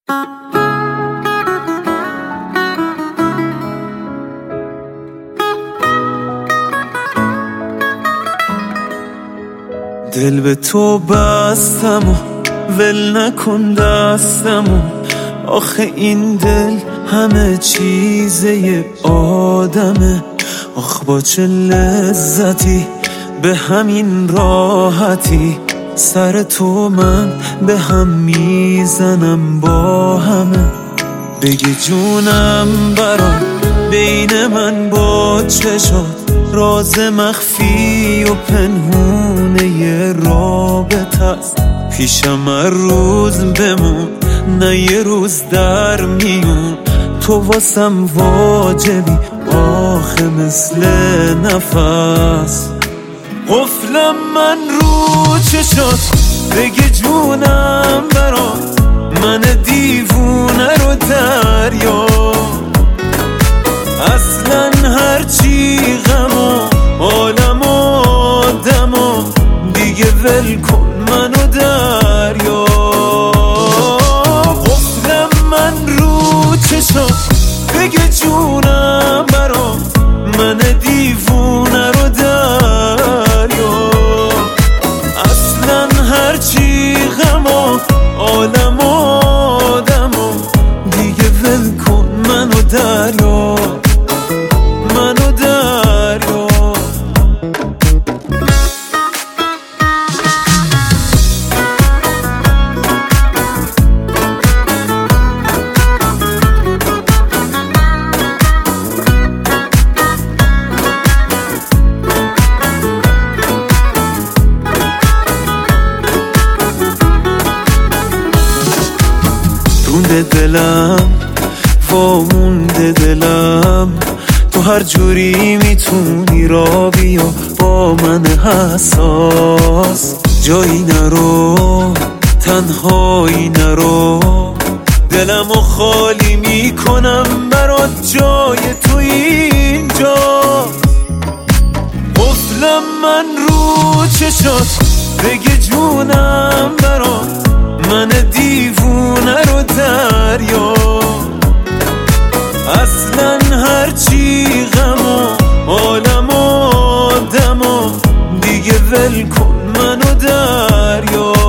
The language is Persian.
دل به تو بستم و ول نکن دستم و آخه این دل همه چیزه آدمه. آخ با چه لذتی به همین راحتی سر تو من به هم میزنم با همه. بگی جونم برام بین من با چشات راز مخفی و پنهونه ی رابطه است. پیشم هر روز بمون نه یه روز در میون تو واسم واجبی آخه مثل نفس. قفلم من رو چشات بگی جونم برات من دیوونه رو دریا. اصلا هرچی غم و عالم و آدم و دیگه ول کن منو دریا. قفلم من رو چشات بگه جونم برات من دیوونه رو دریا. اصلا هرچی غم و عالم و آدم و دیگه ول کن منو دریا منو دریا. رونده دلم وامونده دلم تو هر جوری میتونی را بیا با من حساس. جایی نرو تنهایی نرو دلمو خالی میکنم برات جای تو اینجا. قفلم من رو چشات بگه جونم برات من دیوونه رو دریا. اصلا هرچی غم و عالم و آدم و دیگه ول کن منو دریا.